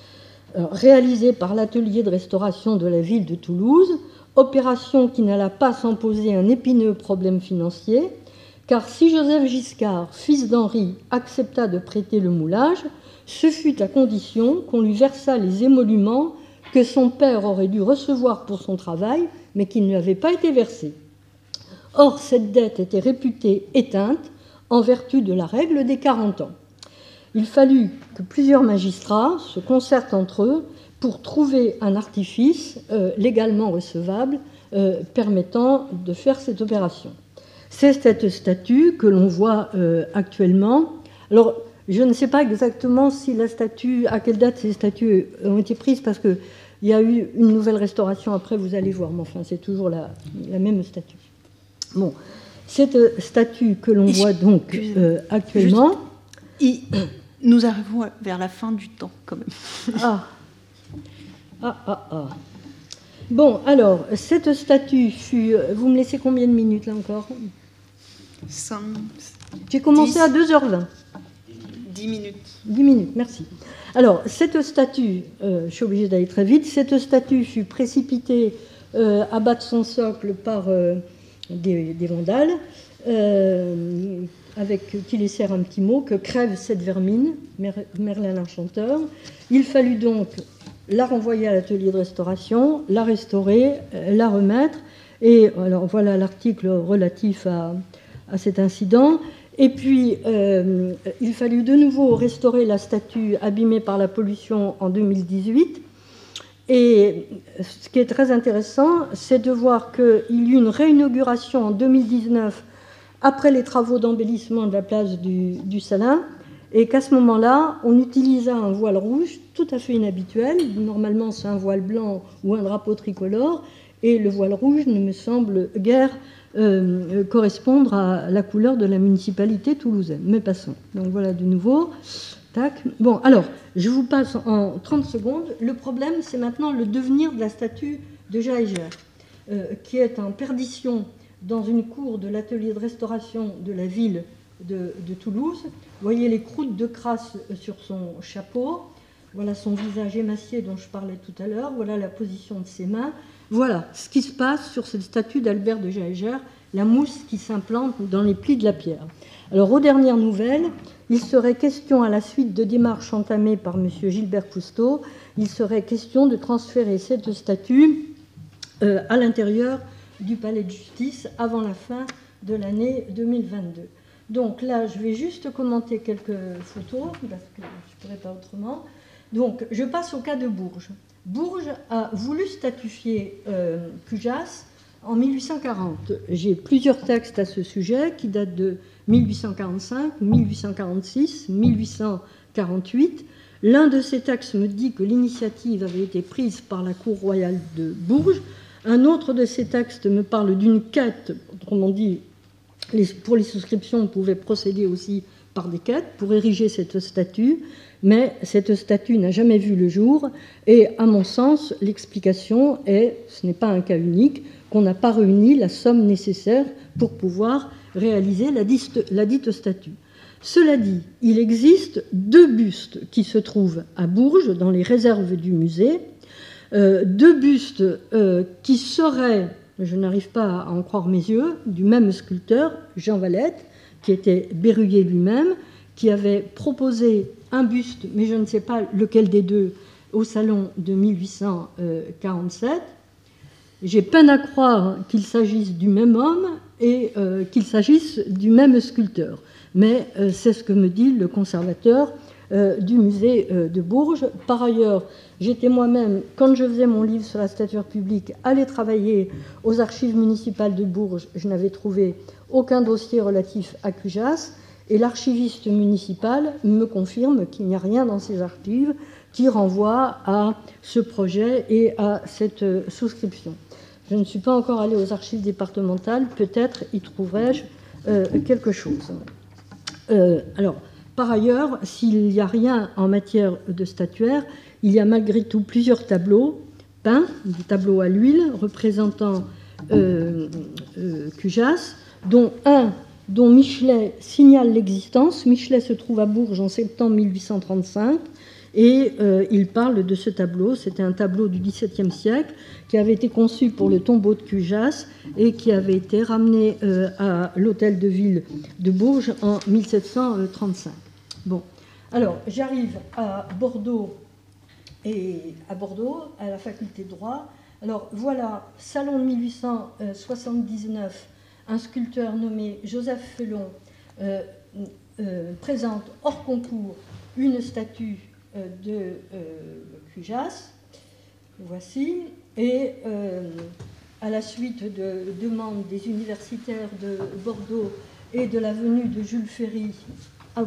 réalisée par l'atelier de restauration de la ville de Toulouse, opération qui n'alla pas sans poser un épineux problème financier, car si Joseph Giscard, fils d'Henri, accepta de prêter le moulage, ce fut à condition qu'on lui versât les émoluments que son père aurait dû recevoir pour son travail, mais qui ne lui avaient pas été versés. Or, cette dette était réputée éteinte en vertu de la règle des 40 ans. il fallut que plusieurs magistrats se concertent entre eux pour trouver un artifice légalement recevable permettant de faire cette opération. C'est cette statue que l'on voit actuellement. Alors, je ne sais pas exactement si la statue, à quelle date ces statues ont été prises, parce qu'il y a eu une nouvelle restauration après, vous allez voir, mais enfin, c'est toujours la même statue. Bon, cette statue que l'on voit donc actuellement... Nous arrivons vers la fin du temps, quand même. Bon, alors, cette statue fut... Vous me laissez combien de minutes, là, encore 5... J'ai commencé 10, à 2h20. 10 minutes. 10 minutes, merci. Alors, cette statue, je suis obligée d'aller très vite, cette statue fut précipitée à bas de son socle par des vandales, qui laissèrent un petit mot, que crève cette vermine, Merlin l'Enchanteur. Il fallut donc la renvoyer à l'atelier de restauration, la restaurer, la remettre, et alors voilà l'article relatif à cet incident. Et puis, il fallut de nouveau restaurer la statue abîmée par la pollution en 2018. Et ce qui est très intéressant, c'est de voir qu'il y eut une réinauguration en 2019 après les travaux d'embellissement de la place du Salin, et qu'à ce moment-là, on utilisa un voile rouge tout à fait inhabituel. Normalement, c'est un voile blanc ou un drapeau tricolore, et le voile rouge ne me semble guère correspondre à la couleur de la municipalité toulousaine. Mais passons. Donc voilà de nouveau. Tac. Bon, alors, je vous passe en 30 secondes. Le problème, c'est maintenant le devenir de la statue de Jaeger, qui est en perdition dans une cour de l'atelier de restauration de la ville de Toulouse. Vous voyez les croûtes de crasse sur son chapeau. Voilà son visage émacié dont je parlais tout à l'heure. Voilà la position de ses mains. Voilà ce qui se passe sur cette statue d'Albert de Jaeger, la mousse qui s'implante dans les plis de la pierre. Alors, aux dernières nouvelles, il serait question, à la suite de démarches entamées par M. Gilbert Cousteau, il serait question de transférer cette statue à l'intérieur du palais de justice avant la fin de l'année 2022. Donc là, je vais juste commenter quelques photos, parce que je ne pourrais pas autrement. Donc, je passe au cas de Bourges. Bourges a voulu statuifier Cujas en 1840. J'ai plusieurs textes à ce sujet qui datent de 1845, 1846, 1848. L'un de ces textes me dit que l'initiative avait été prise par la Cour royale de Bourges. Un autre de ces textes me parle d'une quête, autrement dit, pour les souscriptions, on pouvait procéder aussi par des quêtes pour ériger cette statue, mais cette statue n'a jamais vu le jour, et à mon sens, l'explication est, ce n'est pas un cas unique, qu'on n'a pas réuni la somme nécessaire pour pouvoir réaliser la dite statue. Cela dit, il existe 2 bustes qui se trouvent à Bourges, dans les réserves du musée, 2 bustes qui seraient, je n'arrive pas à en croire mes yeux, du même sculpteur, Jean Valette, qui était Berruyer lui-même, qui avait proposé un buste, mais je ne sais pas lequel des deux, au salon de 1847. J'ai peine à croire qu'il s'agisse du même homme et qu'il s'agisse du même sculpteur. Mais c'est ce que me dit le conservateur du musée de Bourges. Par ailleurs, j'étais moi-même, quand je faisais mon livre sur la statuaire publique, allée travailler aux archives municipales de Bourges. Je n'avais trouvé aucun dossier relatif à Cujas, et l'archiviste municipal me confirme qu'il n'y a rien dans ces archives qui renvoie à ce projet et à cette souscription. Je ne suis pas encore allée aux archives départementales, peut-être y trouverai-je quelque chose. Alors, par ailleurs, s'il n'y a rien en matière de statuaire, il y a malgré tout plusieurs tableaux peints, des tableaux à l'huile représentant Cujas, dont un dont Michelet signale l'existence. Michelet se trouve à Bourges en septembre 1835, et il parle de ce tableau. C'était un tableau du XVIIe siècle qui avait été conçu pour le tombeau de Cujas et qui avait été ramené à l'hôtel de ville de Bourges en 1735. Bon, alors j'arrive à Bordeaux, à la faculté de droit. Alors voilà, salon de 1879, un sculpteur nommé Joseph Felon présente hors concours une statue de Cujas, voici, et à la suite de demandes des universitaires de Bordeaux et de la venue de Jules Ferry, à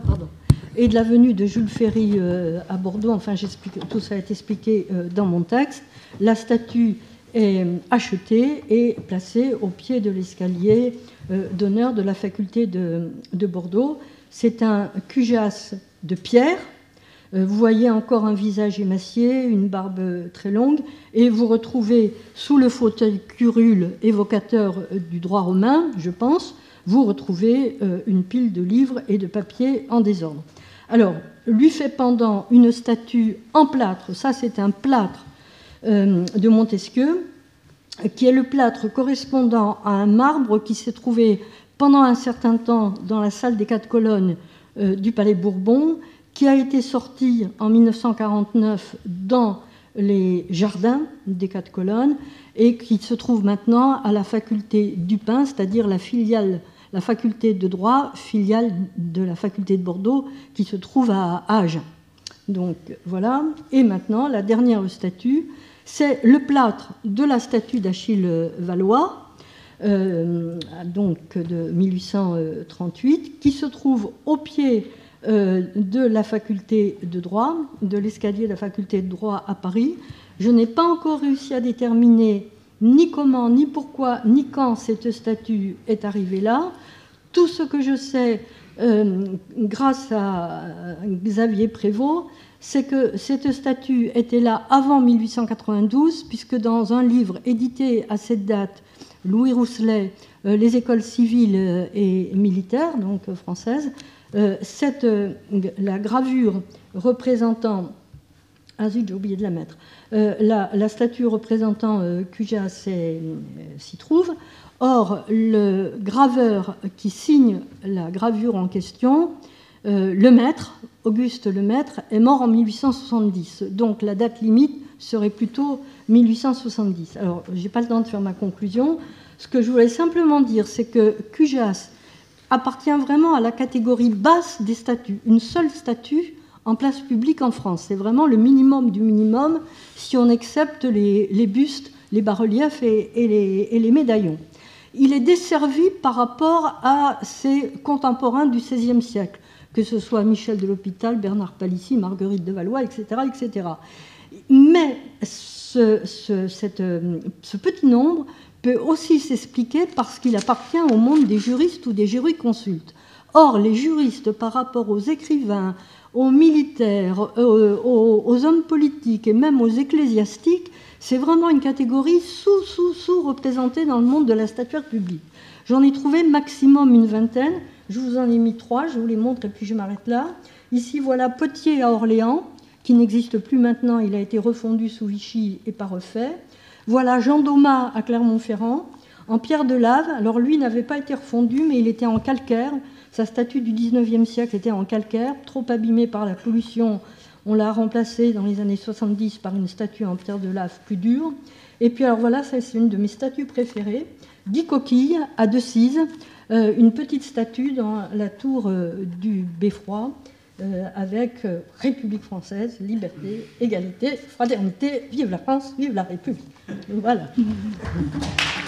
Bordeaux, enfin tout ça est expliqué dans mon texte, la statue est achetée et placée au pied de l'escalier d'honneur de la faculté de Bordeaux. C'est un Cujas de pierre. Vous voyez encore un visage émacié, une barbe très longue, et vous retrouvez sous le fauteuil curule évocateur du droit romain, je pense, vous retrouvez une pile de livres et de papiers en désordre. Alors, lui fait pendant une statue en plâtre, ça c'est un plâtre de Montesquieu, qui est le plâtre correspondant à un marbre qui s'est trouvé pendant un certain temps dans la salle des 4 colonnes du Palais Bourbon, qui a été sorti en 1949 dans les jardins des 4 colonnes et qui se trouve maintenant à la faculté Dupin, c'est-à-dire la faculté de droit, filiale de la faculté de Bordeaux, qui se trouve à Agen. Donc voilà. Et maintenant, la dernière statue, c'est le plâtre de la statue d'Achille Valois, donc de 1838, qui se trouve au pied de la faculté de droit, de l'escalier de la faculté de droit à Paris. Je n'ai pas encore réussi à déterminer ni comment, ni pourquoi, ni quand cette statue est arrivée là. Tout ce que je sais, grâce à Xavier Prévost, c'est que cette statue était là avant 1892, puisque dans un livre édité à cette date, Louis Rousselet, les écoles civiles et militaires, donc françaises, la gravure représentant... Ah zut, j'ai oublié de la mettre. La statue représentant Cujas s'y trouve. Or, le graveur qui signe la gravure en question, Lemaître, Auguste Lemaître, est mort en 1870. Donc la date limite serait plutôt 1870. Alors, je n'ai pas le temps de faire ma conclusion. Ce que je voulais simplement dire, c'est que Cujas appartient vraiment à la catégorie basse des statues. Une seule statue en place publique en France. C'est vraiment le minimum du minimum si on accepte les bustes, les bas-reliefs et les médaillons. Il est desservi par rapport à ses contemporains du XVIe siècle, que ce soit Michel de l'Hôpital, Bernard Palissy, Marguerite de Valois, etc. etc. Mais ce petit nombre peut aussi s'expliquer parce qu'il appartient au monde des juristes ou des jurisconsultes. Or, les juristes, par rapport aux écrivains, aux militaires, aux hommes politiques et même aux ecclésiastiques, c'est vraiment une catégorie sous-représentée dans le monde de la statuaire publique. J'en ai trouvé maximum une vingtaine, je vous en ai mis 3, je vous les montre et puis je m'arrête là. Ici, voilà Potier à Orléans, qui n'existe plus maintenant, il a été refondu sous Vichy et pas refait. Voilà Jean Daumas à Clermont-Ferrand, en pierre de lave. Alors lui n'avait pas été refondu, mais il était en calcaire. Sa statue du XIXe siècle était en calcaire, trop abîmée par la pollution. On l'a remplacée dans les années 70 par une statue en pierre de lave plus dure. Et puis alors voilà, ça c'est une de mes statues préférées. Guy Coquille à Decize, une petite statue dans la tour du Beffroi, avec République française, liberté, égalité, fraternité, vive la France, vive la République. Voilà.